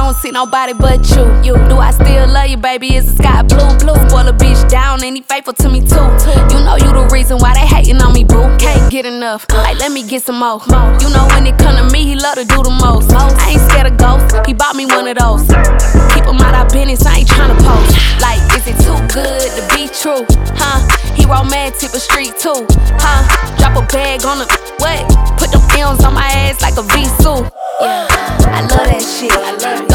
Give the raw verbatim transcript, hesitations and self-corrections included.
don't see nobody but you. You do I still love you, baby? Is the sky blue? Blue. Spoil a bitch down and he faithful to me too. You know you the reason why they hating on me, boo. Can't get enough. Like let me get some more. You know when it come to me, he love to do the most. I ain't scared of ghosts. He bought me one of those. Keep him out of business. I ain't tryna post. Like is it too good to be true? Huh? He romantic but street too. Huh? Drop a bag on the what? Put them films on my ass like a V-suit. Yeah, I love that shit. I love it.